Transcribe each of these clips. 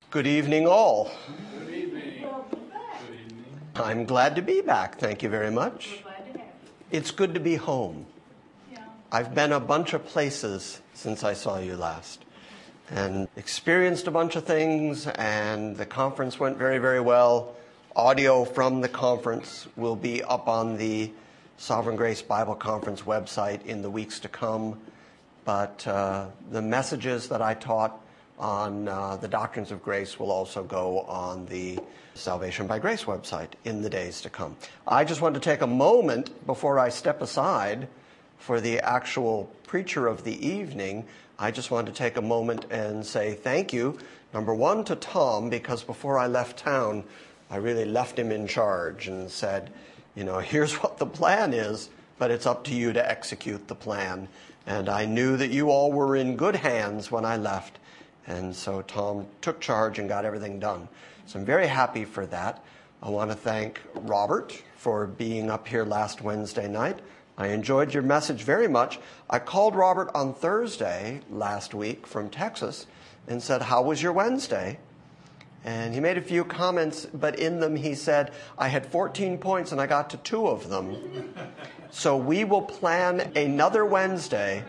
Good evening, all. Good evening. Good evening. I'm glad to be back. Thank you very much. We're glad to have you. It's good to be home. Yeah. I've been a bunch of places since I saw you last and experienced a bunch of things, and the conference went very, very well. Audio from the conference will be up on the Sovereign Grace Bible Conference website in the weeks to come. But the messages that I taught on the Doctrines of Grace will also go on the Salvation by Grace website in the days to come. I just want to take a moment before I step aside for the actual preacher of the evening. I just want to take a moment and say thank you, number one, to Tom, because before I left town, I really left him in charge and said, here's what the plan is, but it's up to you to execute the plan. And I knew that you all were in good hands when I left. And so Tom took charge and got everything done. So I'm very happy for that. I want to thank Robert for being up here last Wednesday night. I enjoyed your message very much. I called Robert on Thursday last week from Texas and said, "How was your Wednesday?" And he made a few comments, but in them he said, "I had 14 points and I got to 2 of them." So we will plan another Wednesday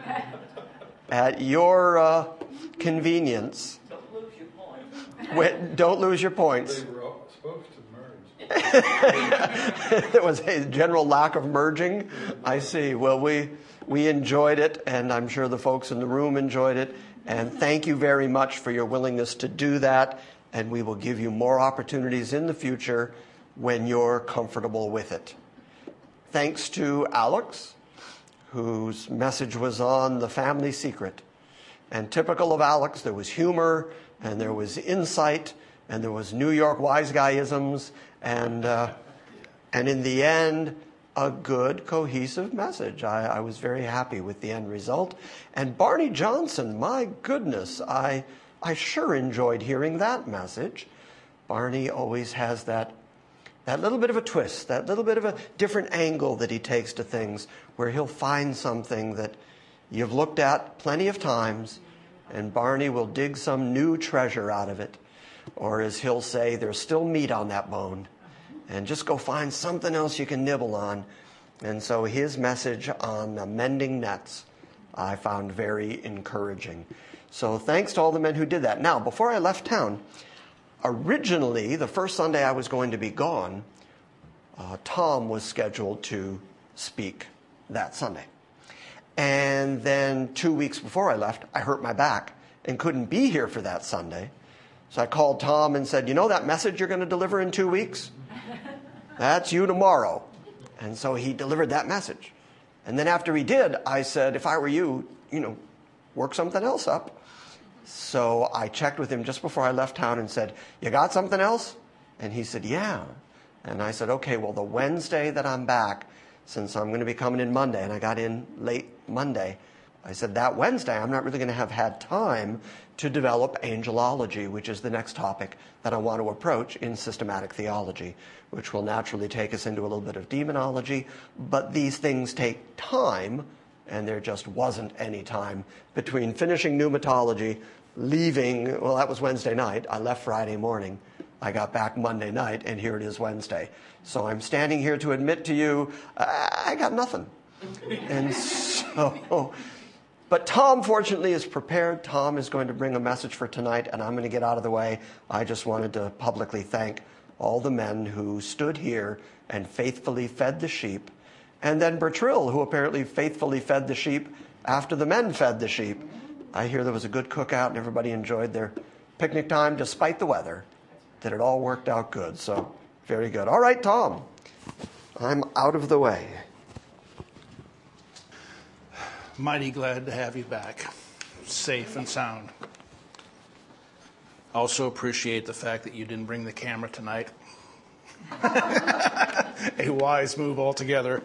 at your convenience. Don't lose your points. Don't lose your points. They were all supposed to merge. There was a general lack of merging. I see. Well, we enjoyed it, and I'm sure the folks in the room enjoyed it. And thank you very much for your willingness to do that. And we will give you more opportunities in the future when you're comfortable with it. Thanks to Alex, whose message was on the family secret. And typical of Alex, there was humor, and there was insight, and there was New York wise guy-isms, and in the end, a good, cohesive message. I was very happy with the end result. And Barney Johnson, my goodness, I sure enjoyed hearing that message. Barney always has that little bit of a twist, that little bit of a different angle that he takes to things, where he'll find something that you've looked at plenty of times, and Barney will dig some new treasure out of it. Or as he'll say, there's still meat on that bone, and just go find something else you can nibble on. And so his message on mending nets I found very encouraging. So thanks to all the men who did that. Now, before I left town, originally, the first Sunday I was going to be gone, Tom was scheduled to speak that Sunday. And then 2 weeks before I left, I hurt my back and couldn't be here for that Sunday. So I called Tom and said, that message you're going to deliver in 2 weeks? That's you tomorrow. And so he delivered that message. And then after he did, I said, if I were you, work something else up. So I checked with him just before I left town and said, you got something else? And he said, yeah. And I said, okay, well, the Wednesday that I'm back, since I'm going to be coming in Monday, and I got in late Monday, I said that Wednesday I'm not really going to have had time to develop angelology, which is the next topic that I want to approach in systematic theology, which will naturally take us into a little bit of demonology. But these things take time, and there just wasn't any time between finishing pneumatology, leaving, well, that was Wednesday night. I left Friday morning. I got back Monday night, and here it is Wednesday. So I'm standing here to admit to you, I got nothing. And so, but Tom, fortunately, is prepared. Tom is going to bring a message for tonight, and I'm going to get out of the way. I just wanted to publicly thank all the men who stood here and faithfully fed the sheep. And then Bertrill, who apparently faithfully fed the sheep after the men fed the sheep. I hear there was a good cookout and everybody enjoyed their picnic time despite the weather, that it all worked out good. So very good. All right, Tom, I'm out of the way. Mighty glad to have you back, safe and sound. Also appreciate the fact that you didn't bring the camera tonight. A wise move altogether.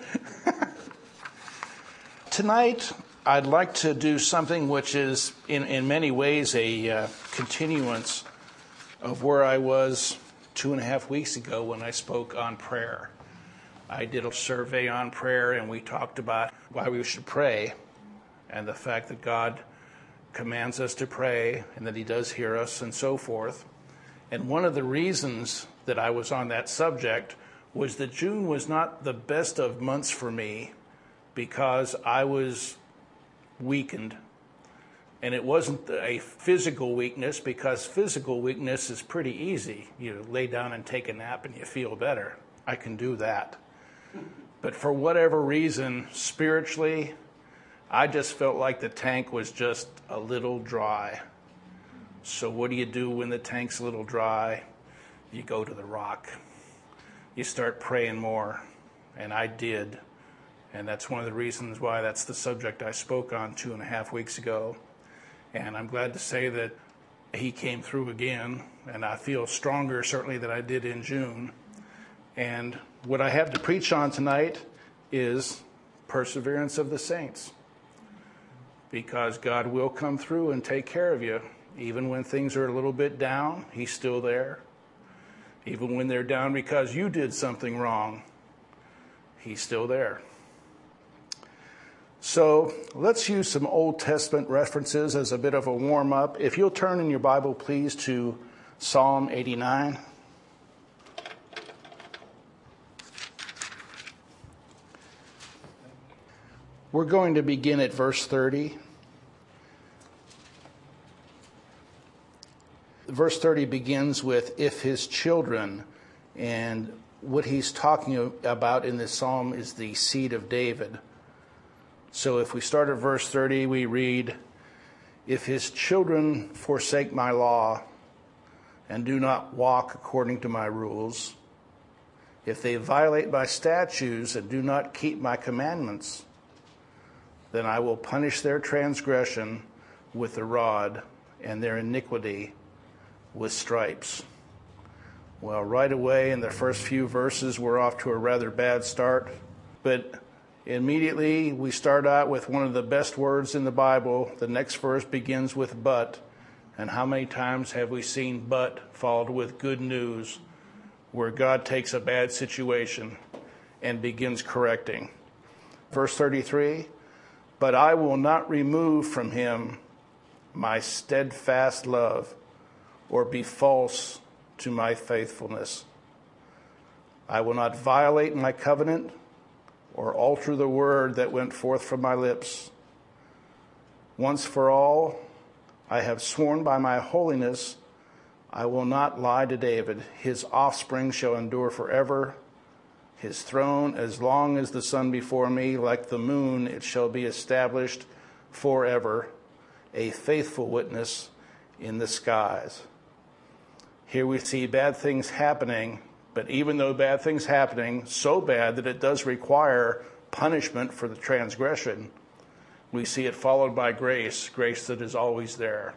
Tonight, I'd like to do something which is in many ways a continuance of where I was 2.5 weeks ago when I spoke on prayer. I did a survey on prayer, and we talked about why we should pray and the fact that God commands us to pray and that he does hear us and so forth. And one of the reasons that I was on that subject was that June was not the best of months for me because I was weakened. And it wasn't a physical weakness, because physical weakness is pretty easy. You lay down and take a nap and you feel better. I can do that. But for whatever reason, spiritually, I just felt like the tank was just a little dry. So what do you do when the tank's a little dry? You go to the rock. You start praying more. And I did. And that's one of the reasons why that's the subject I spoke on 2.5 weeks ago. And I'm glad to say that he came through again. And I feel stronger, certainly, than I did in June. And what I have to preach on tonight is perseverance of the saints. Because God will come through and take care of you. Even when things are a little bit down, he's still there. Even when they're down because you did something wrong, he's still there. So let's use some Old Testament references as a bit of a warm-up. If you'll turn in your Bible, please, to Psalm 89. We're going to begin at verse 30. Verse 30 begins with, if his children, and what he's talking about in this psalm is the seed of David. So if we start at verse 30, we read, if his children forsake my law and do not walk according to my rules, if they violate my statutes and do not keep my commandments, then I will punish their transgression with the rod and their iniquity with stripes. Well, right away in the first few verses, we're off to a rather bad start. But immediately we start out with one of the best words in the Bible. The next verse begins with but. And how many times have we seen but followed with good news, where God takes a bad situation and begins correcting? Verse 33, but I will not remove from him my steadfast love, or be false to my faithfulness. I will not violate my covenant or alter the word that went forth from my lips. Once for all, I have sworn by my holiness, I will not lie to David. His offspring shall endure forever. His throne, as long as the sun before me, like the moon, it shall be established forever, a faithful witness in the skies. Here we see bad things happening, but even though bad things happening, so bad that it does require punishment for the transgression, we see it followed by grace, grace that is always there.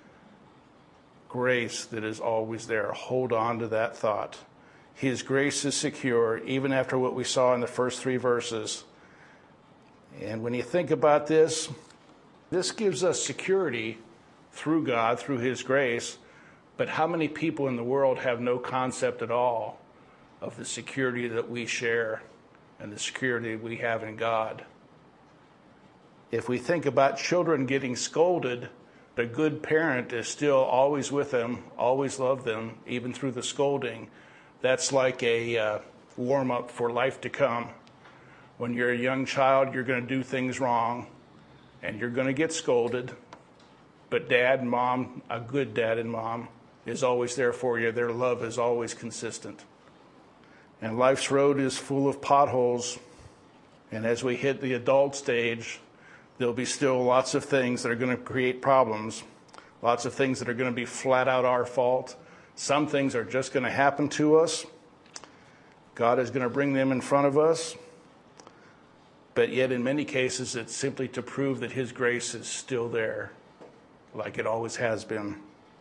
Grace that is always there. Hold on to that thought. His grace is secure, even after what we saw in the first 3 verses. And when you think about this, this gives us security through God, through his grace. But how many people in the world have no concept at all of the security that we share and the security we have in God? If we think about children getting scolded, the good parent is still always with them, always love them, even through the scolding. That's like a warm-up for life to come. When you're a young child, you're going to do things wrong, and you're going to get scolded. But dad and mom, a good dad and mom, is always there for you. Their love is always consistent. And life's road is full of potholes. And as we hit the adult stage, there'll be still lots of things that are going to create problems. Lots of things that are going to be flat out our fault. Some things are just going to happen to us. God is going to bring them in front of us. But yet in many cases, it's simply to prove that his grace is still there, like it always has been.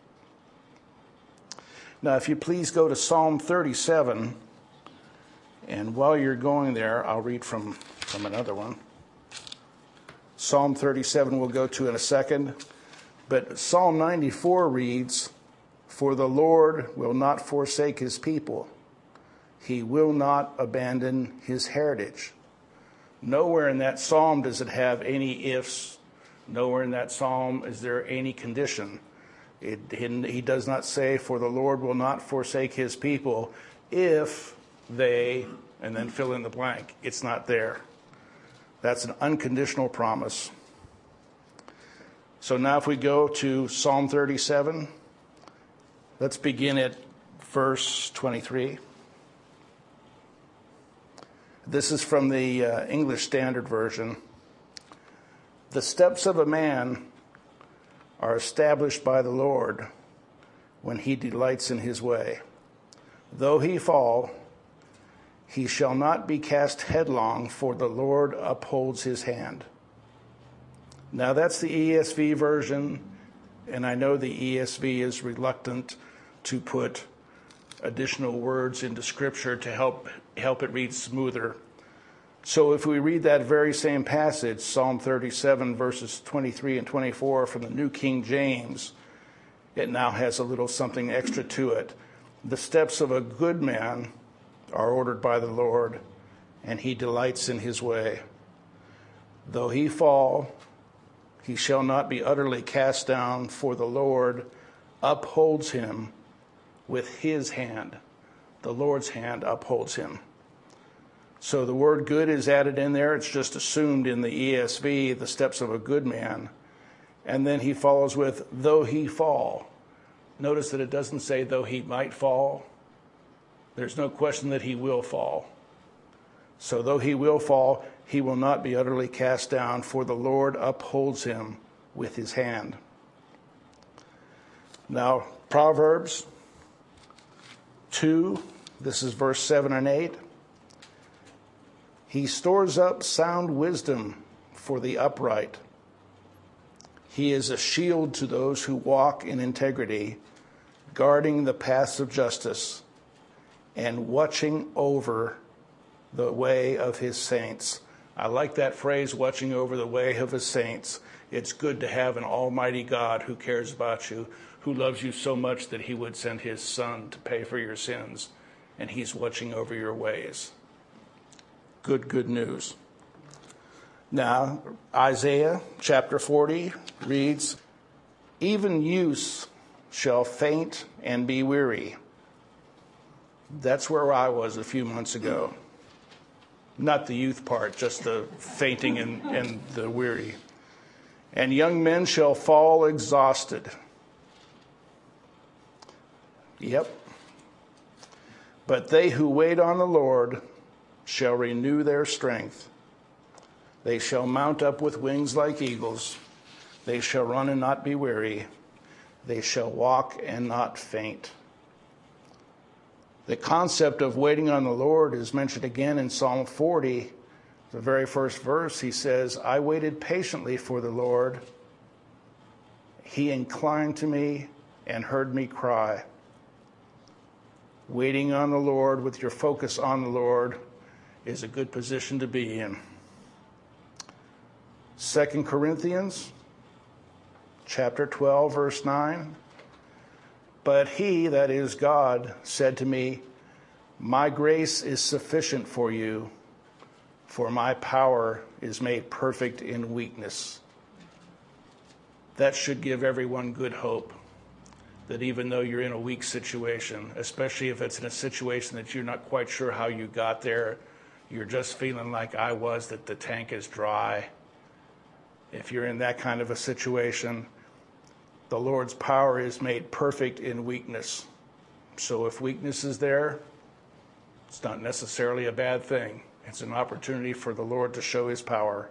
Now, if you please go to Psalm 37, and while you're going there, I'll read from another one. Psalm 37 we'll go to in a second. But Psalm 94 reads, for the Lord will not forsake his people. He will not abandon his heritage. Nowhere in that psalm does it have any ifs. Nowhere in that psalm is there any condition. He does not say, for the Lord will not forsake his people if they, and then fill in the blank. It's not there. That's an unconditional promise. So now if we go to Psalm 37, let's begin at verse 23. This is from the English Standard Version. The steps of a man are established by the Lord when he delights in his way. Though he fall, he shall not be cast headlong, for the Lord upholds his hand. Now that's the ESV version, and I know the ESV is reluctant to put additional words into Scripture to help it read smoother. So if we read that very same passage, Psalm 37, verses 23 and 24 from the New King James, it now has a little something extra to it. The steps of a good man are ordered by the Lord, and he delights in his way. Though he fall, he shall not be utterly cast down, for the Lord upholds him with his hand. The Lord's hand upholds him. So the word good is added in there. It's just assumed in the ESV, the steps of a good man. And then he follows with, though he fall. Notice that it doesn't say, though he might fall. There's no question that he will fall. So though he will fall, he will not be utterly cast down, for the Lord upholds him with his hand. Now, Proverbs 2, this is verse 7 and 8. He stores up sound wisdom for the upright. He is a shield to those who walk in integrity, guarding the paths of justice and watching over the way of his saints. I like that phrase, watching over the way of his saints. It's good to have an almighty God who cares about you, who loves you so much that he would send his son to pay for your sins, and he's watching over your ways. Good news. Now, Isaiah chapter 40 reads, even youths shall faint and be weary. That's where I was a few months ago. Not the youth part, just the fainting and the weary. And young men shall fall exhausted. Yep. But they who wait on the Lord shall renew their strength. They shall mount up with wings like eagles. They shall run and not be weary. They shall walk and not faint. The concept of waiting on the Lord is mentioned again in Psalm 40. The very first verse, he says, I waited patiently for the Lord. He inclined to me and heard me cry. Waiting on the Lord with your focus on the Lord is a good position to be in. 2 Corinthians chapter 12, verse 9. But he, that is God, said to me, my grace is sufficient for you, for my power is made perfect in weakness. That should give everyone good hope, that even though you're in a weak situation, especially if it's in a situation that you're not quite sure how you got there, you're just feeling like I was, that the tank is dry. If you're in that kind of a situation, the Lord's power is made perfect in weakness. So if weakness is there, it's not necessarily a bad thing. It's an opportunity for the Lord to show his power.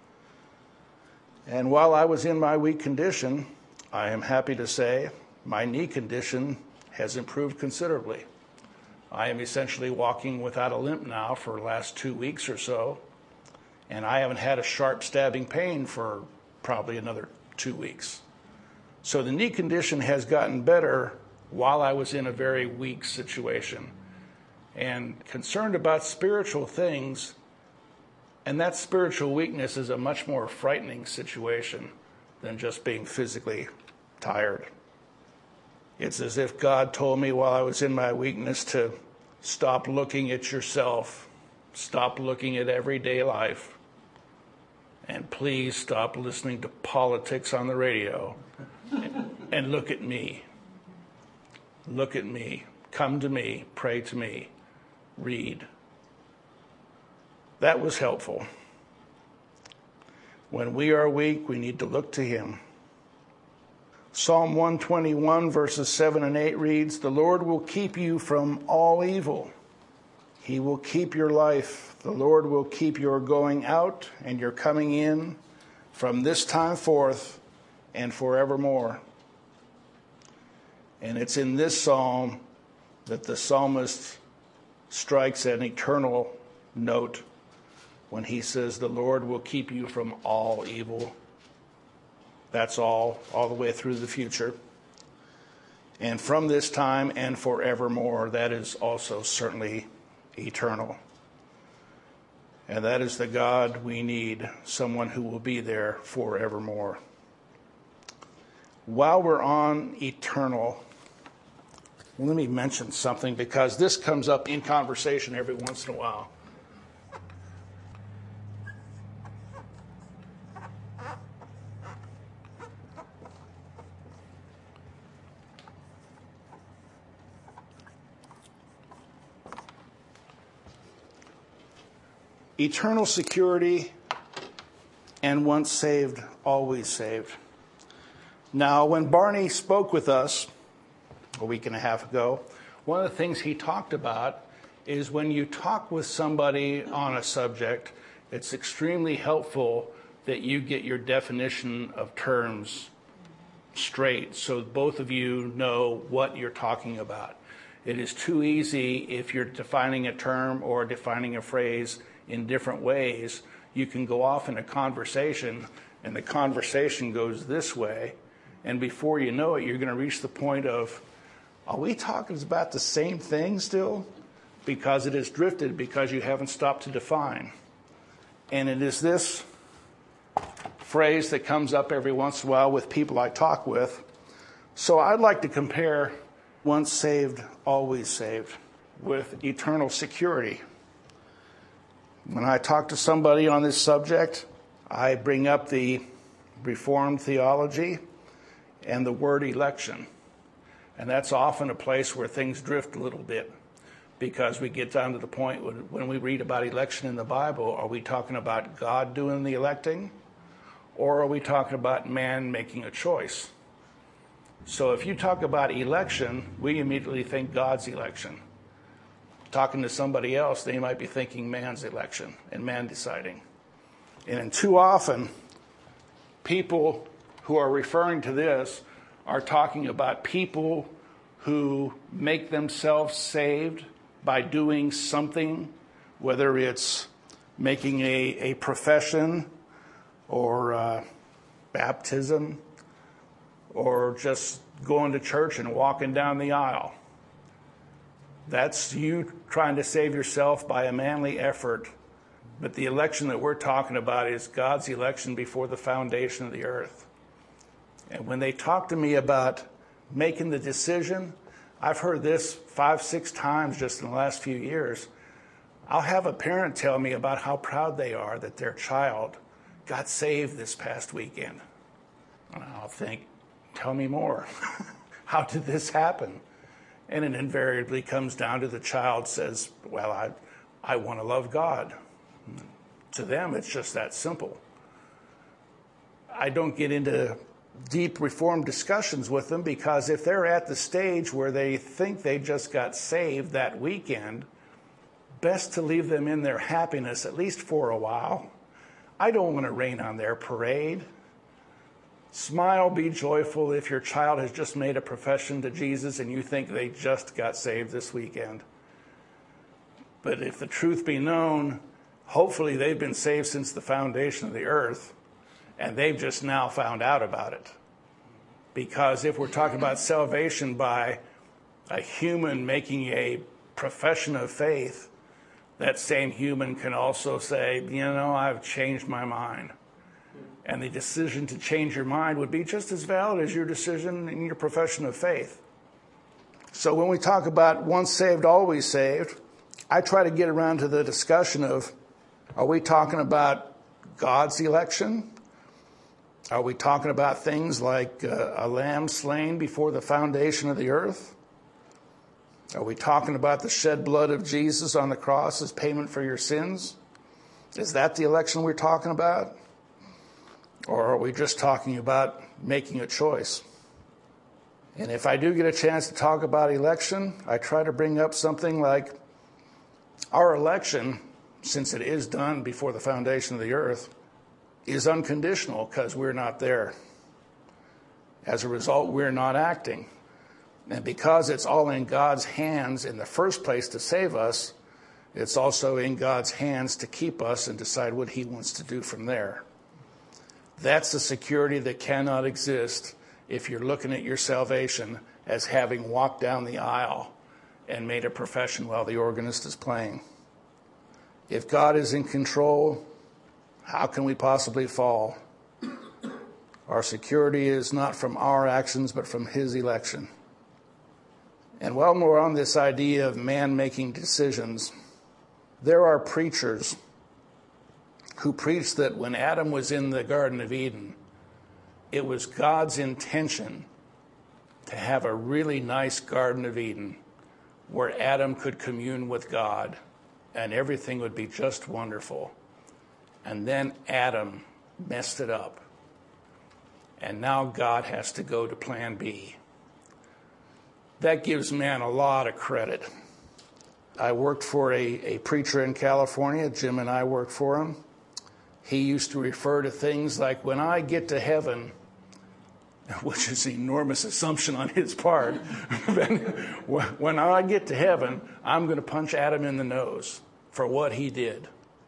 And while I was in my weak condition, I am happy to say my knee condition has improved considerably. I am essentially walking without a limp now for the last 2 weeks or so, and I haven't had a sharp stabbing pain for probably another 2 weeks. So the knee condition has gotten better while I was in a very weak situation and concerned about spiritual things, and that spiritual weakness is a much more frightening situation than just being physically tired. It's as if God told me while I was in my weakness to stop looking at yourself, stop looking at everyday life, and please stop listening to politics on the radio and look at me. Look at me. Come to me. Pray to me. Read. That was helpful. When we are weak, we need to look to him. Psalm 121, verses 7 and 8 reads, "The Lord will keep you from all evil. He will keep your life. The Lord will keep your going out and your coming in from this time forth and forevermore." And it's in this psalm that the psalmist strikes an eternal note when he says, "The Lord will keep you from all evil." That's all the way through the future. And from this time and forevermore, that is also certainly eternal. And that is the God we need, someone who will be there forevermore. While we're on eternal, let me mention something, because this comes up in conversation every once in a while. Eternal security and once saved, always saved. Now, when Barney spoke with us a week and a half ago, one of the things he talked about is when you talk with somebody on a subject, it's extremely helpful that you get your definition of terms straight so both of you know what you're talking about. It is too easy if you're defining a term or defining a phrase in different ways. You can go off in a conversation and the conversation goes this way, and before you know it, you're going to reach the point of, are we talking about the same thing still? Because it has drifted, because you haven't stopped to define. And it is this phrase that comes up every once in a while with people I talk with. So I'd like to compare once saved, always saved with eternal security. When I talk to somebody on this subject, I bring up the Reformed theology and the word election. And that's often a place where things drift a little bit, because we get down to the point when we read about election in the Bible, are we talking about God doing the electing, or are we talking about man making a choice? So if you talk about election, we immediately think God's election. Talking to somebody else, they might be thinking man's election and man deciding. And too often, people who are referring to this are talking about people who make themselves saved by doing something, whether it's making a profession or baptism or just going to church and walking down the aisle. That's you trying to save yourself by a manly effort. But the election that we're talking about is God's election before the foundation of the earth. And when they talk to me about making the decision, I've heard this 5-6 times just in the last few years. I'll have a parent tell me about how proud they are that their child got saved this past weekend. And I'll think, tell me more. How did this happen? And it invariably comes down to the child says, well, I want to love God. To them, it's just that simple. I don't get into deep Reformed discussions with them, because if they're at the stage where they think they just got saved that weekend, best to leave them in their happiness, at least for a while. I don't want to rain on their parade. Smile, be joyful if your child has just made a profession to Jesus and you think they just got saved this weekend. But if the truth be known, hopefully they've been saved since the foundation of the earth, and they've just now found out about it. Because if we're talking about salvation by a human making a profession of faith, that same human can also say, I've changed my mind. And the decision to change your mind would be just as valid as your decision in your profession of faith. So when we talk about once saved, always saved, I try to get around to the discussion of, are we talking about God's election? Are we talking about things like a lamb slain before the foundation of the earth? Are we talking about the shed blood of Jesus on the cross as payment for your sins? Is that the election we're talking about? Or are we just talking about making a choice? And if I do get a chance to talk about election, I try to bring up something like our election, since it is done before the foundation of the earth, is unconditional because we're not there. As a result, we're not acting. And because it's all in God's hands in the first place to save us, it's also in God's hands to keep us and decide what he wants to do from there. That's the security that cannot exist if you're looking at your salvation as having walked down the aisle and made a profession while the organist is playing. If God is in control, how can we possibly fall? Our security is not from our actions, but from his election. And while we're on this idea of man making decisions, there are preachers who preach that when Adam was in the Garden of Eden, it was God's intention to have a really nice Garden of Eden where Adam could commune with God and everything would be just wonderful. And then Adam messed it up. And now God has to go to plan B. That gives man a lot of credit. I worked for a preacher in California. Jim and I worked for him. He used to refer to things like, when I get to heaven, which is an enormous assumption on his part, when I get to heaven, I'm going to punch Adam in the nose for what he did.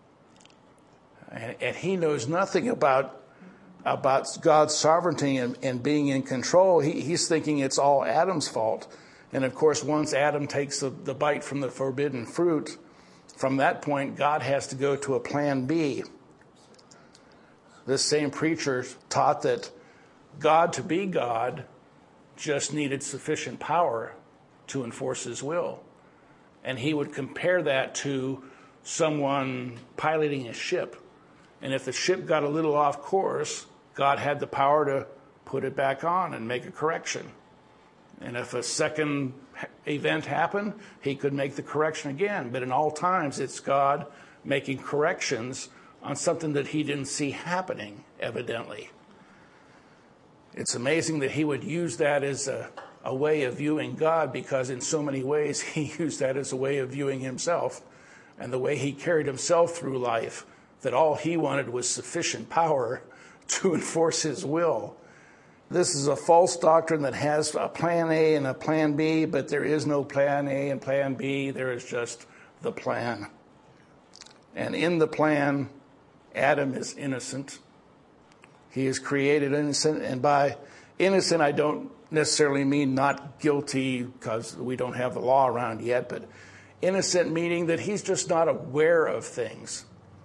And he knows nothing about God's sovereignty and being in control. He's thinking it's all Adam's fault. And of course, once Adam takes the bite from the forbidden fruit, from that point, God has to go to a plan B. This same preacher taught that God, to be God, just needed sufficient power to enforce his will. And he would compare that to someone piloting a ship. And if the ship got a little off course, God had the power to put it back on and make a correction. And if a second event happened, he could make the correction again. But in all times, it's God making corrections on something that he didn't see happening, evidently. It's amazing that he would use that as a way of viewing God, because in so many ways he used that as a way of viewing himself and the way he carried himself through life, that all he wanted was sufficient power to enforce his will. This is a false doctrine that has a plan A and a plan B, but there is no plan A and plan B. There is just the plan. And in the plan, Adam is innocent. He is created innocent. And by innocent, I don't necessarily mean not guilty, because we don't have the law around yet, but innocent meaning that he's just not aware of things.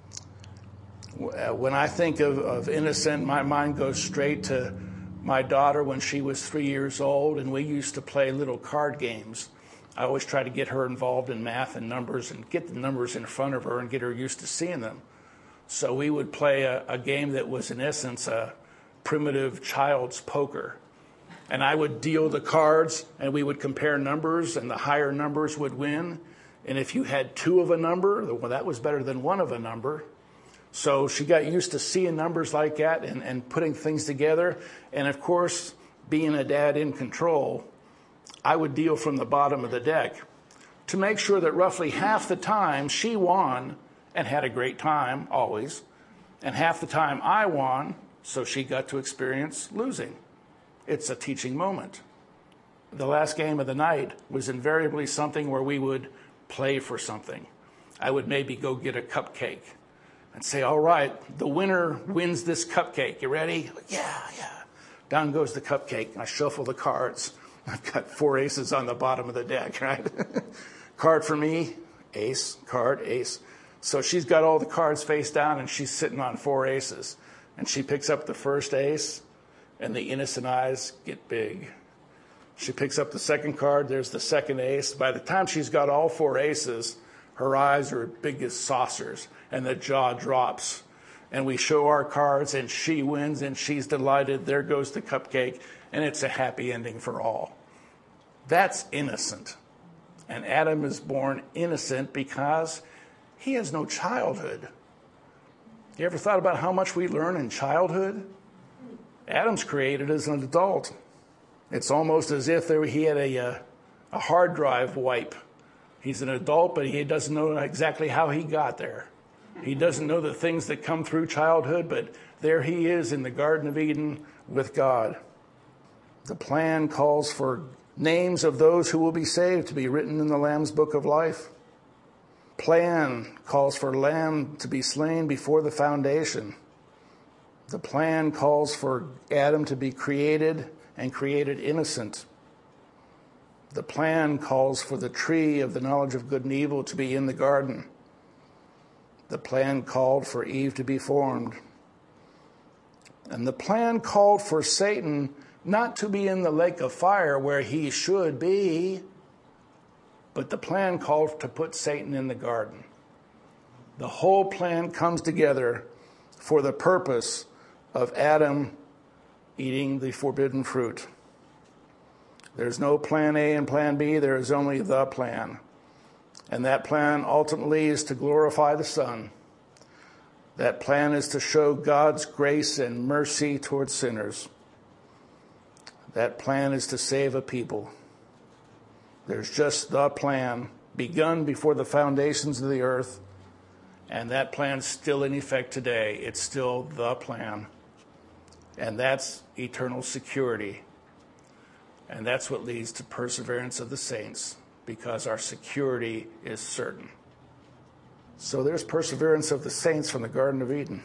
When I think of innocent, my mind goes straight to my daughter when she was 3 years old, and we used to play little card games. I always try to get her involved in math and numbers and get the numbers in front of her and get her used to seeing them. So we would play a game that was, in essence, a primitive child's poker. And I would deal the cards, and we would compare numbers, and the higher numbers would win. And if you had two of a number, well, that was better than one of a number. So she got used to seeing numbers like that and putting things together. And, of course, being a dad in control, I would deal from the bottom of the deck to make sure that roughly half the time she won and had a great time, always, and half the time I won, so she got to experience losing. It's a teaching moment. The last game of the night was invariably something where we would play for something. I would maybe go get a cupcake and say, all right, the winner wins this cupcake. You ready? Yeah. Down goes the cupcake. I shuffle the cards. I've got 4 aces on the bottom of the deck, right? Card for me, ace, card, ace. So she's got all the cards face down, and she's sitting on 4 aces. And she picks up the first ace, and the innocent eyes get big. She picks up the second card. There's the second ace. By the time she's got all 4 aces, her eyes are big as saucers, and the jaw drops. and we show our cards and she wins and she's delighted. There goes the cupcake, and it's a happy ending for all. That's innocent. And Adam is born innocent because he has no childhood. You ever thought about how much we learn in childhood? Adam's created as an adult. It's almost as if he had a hard drive wipe. He's an adult, but he doesn't know exactly how he got there. He doesn't know the things that come through childhood, but there he is in the Garden of Eden with God. The plan calls for names of those who will be saved to be written in the Lamb's Book of Life. Plan calls for lamb to be slain before the foundation. The plan calls for Adam to be created and created innocent. The plan calls for the tree of the knowledge of good and evil to be in the garden. The plan called for Eve to be formed. And the plan called for Satan not to be in the lake of fire where he should be, but the plan called to put Satan in the garden. The whole plan comes together for the purpose of Adam eating the forbidden fruit. There's no plan A and plan B, there is only the plan. And that plan ultimately is to glorify the Son. That plan is to show God's grace and mercy towards sinners. That plan is to save a people. There's just the plan, begun before the foundations of the earth, and that plan's still in effect today. It's still the plan. And that's eternal security. And that's what leads to perseverance of the saints, because our security is certain. So there's perseverance of the saints from the Garden of Eden.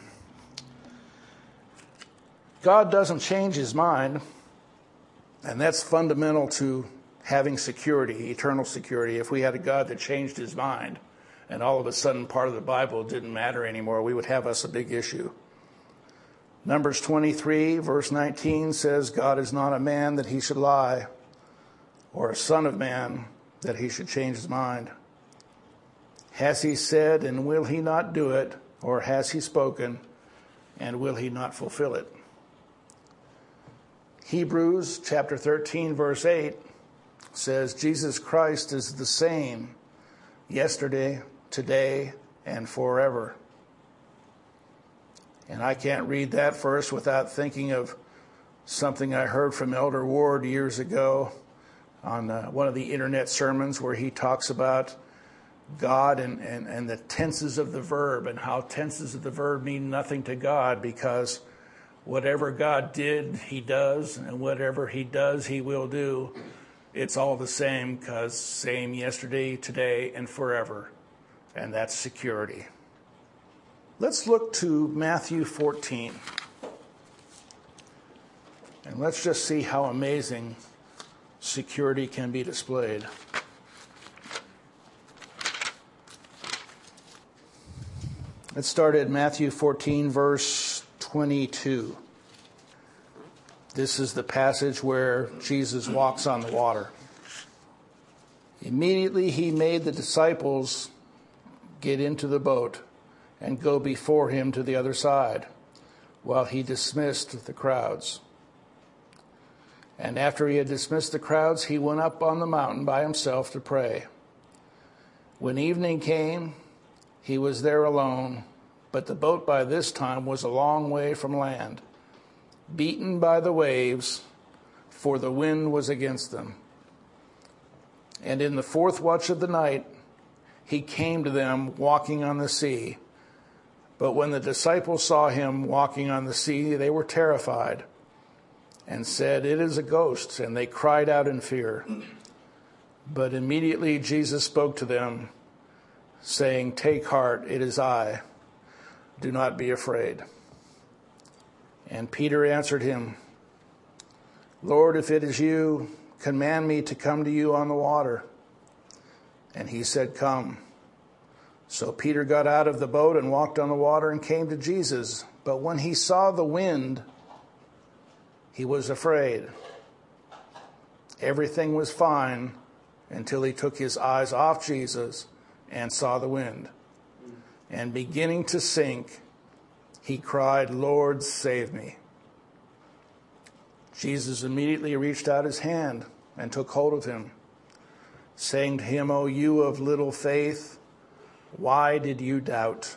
God doesn't change his mind, and that's fundamental to having security, eternal security. If we had a God that changed his mind and all of a sudden part of the Bible didn't matter anymore, we would have us a big issue. Numbers 23, verse 19 says, God is not a man that he should lie, or a son of man that he should change his mind. Has he said, and will he not do it? Or has he spoken, and will he not fulfill it? Hebrews chapter 13, verse 8 says, Jesus Christ is the same yesterday, today, and forever. And I can't read that verse without thinking of something I heard from Elder Ward years ago on one of the internet sermons where he talks about God and the tenses of the verb, and how tenses of the verb mean nothing to God, because whatever God did, he does, and whatever he does, he will do. It's all the same, because same yesterday, today, and forever. And that's security. Let's look to Matthew 14. And let's just see how amazing security can be displayed. Let's start at Matthew 14, verse 22. This is the passage where Jesus walks on the water. Immediately he made the disciples get into the boat and go before him to the other side, while he dismissed the crowds. And after he had dismissed the crowds, he went up on the mountain by himself to pray. When evening came, he was there alone, but the boat by this time was a long way from land, beaten by the waves, for the wind was against them. And in the fourth watch of the night, he came to them walking on the sea. But when the disciples saw him walking on the sea, they were terrified and said, "It is a ghost," and they cried out in fear. But immediately Jesus spoke to them, saying, "Take heart, it is I. Do not be afraid." And Peter answered him, "Lord, if it is you, command me to come to you on the water." And he said, "Come." So Peter got out of the boat and walked on the water and came to Jesus. But when he saw the wind, he was afraid. Everything was fine until he took his eyes off Jesus and saw the wind. And beginning to sink, he cried, "Lord, save me." Jesus immediately reached out his hand and took hold of him, saying to him, "O you of little faith, why did you doubt?"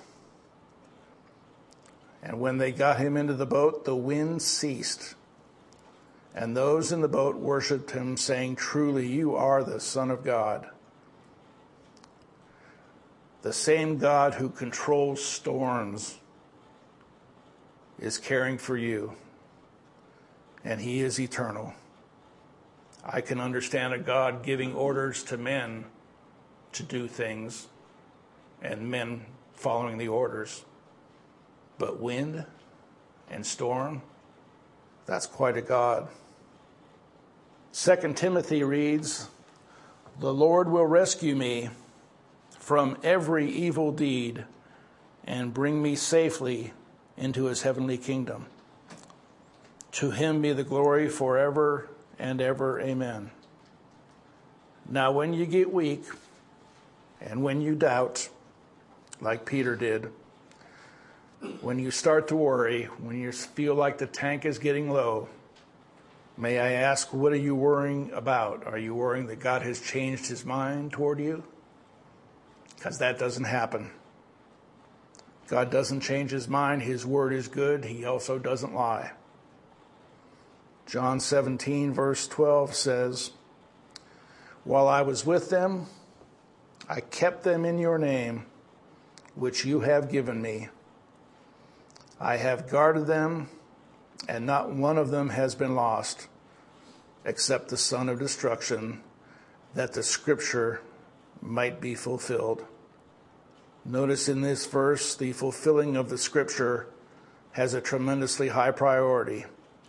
And when they got him into the boat, the wind ceased, and those in the boat worshipped him, saying, "Truly you are the Son of God." The same God who controls storms is caring for you, and he is eternal. I can understand a God giving orders to men to do things and men following the orders. But wind and storm, that's quite a God. 2 Timothy reads, "The Lord will rescue me from every evil deed and bring me safely into his heavenly kingdom. To him be the glory forever and ever. Amen." Now, when you get weak and when you doubt, like Peter did, when you start to worry, when you feel like the tank is getting low, may I ask, what are you worrying about? Are you worrying that God has changed his mind toward you? Because that doesn't happen. God doesn't change his mind. His word is good. He also doesn't lie. John 17, verse 12 says, "While I was with them, I kept them in your name, which you have given me. I have guarded them, and not one of them has been lost, except the son of destruction, that the scripture might be fulfilled." Notice in this verse, the fulfilling of the scripture has a tremendously high priority.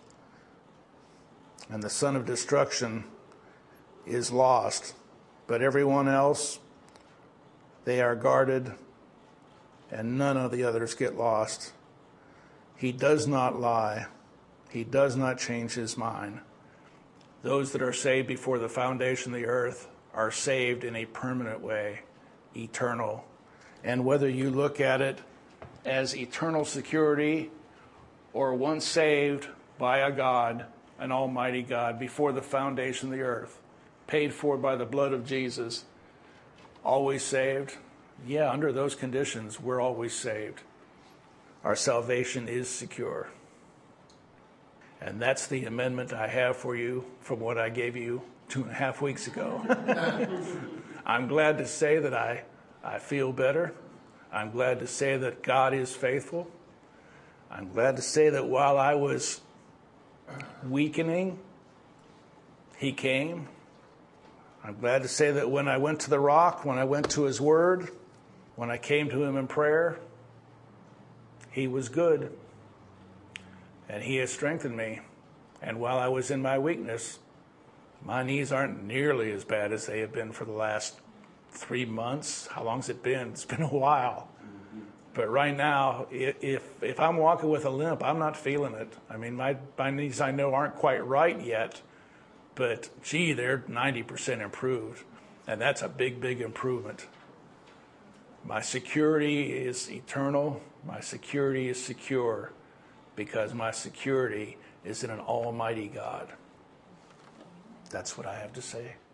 And the son of destruction is lost. But everyone else, they are guarded, and none of the others get lost. He does not lie. He does not change his mind. Those that are saved before the foundation of the earth are saved in a permanent way, eternal. And whether you look at it as eternal security or once saved by a God, an almighty God, before the foundation of the earth, paid for by the blood of Jesus, always saved, yeah, under those conditions, we're always saved. Our salvation is secure. And that's the amendment I have for you from what I gave you 2.5 weeks ago. I'm glad to say that I feel better. I'm glad to say that God is faithful. I'm glad to say that while I was weakening, he came. I'm glad to say that when I went to the rock, when I went to his word, when I came to him in prayer, he was good. And he has strengthened me. And while I was in my weakness, my knees aren't nearly as bad as they have been for the last 3 months. How long's it been? It's been a while. But right now, if I'm walking with a limp, I'm not feeling it. I mean, my knees I know aren't quite right yet, but gee, they're 90% improved. And that's a big, big improvement. My security is eternal. My security is secure because my security is in an almighty God. That's what I have to say.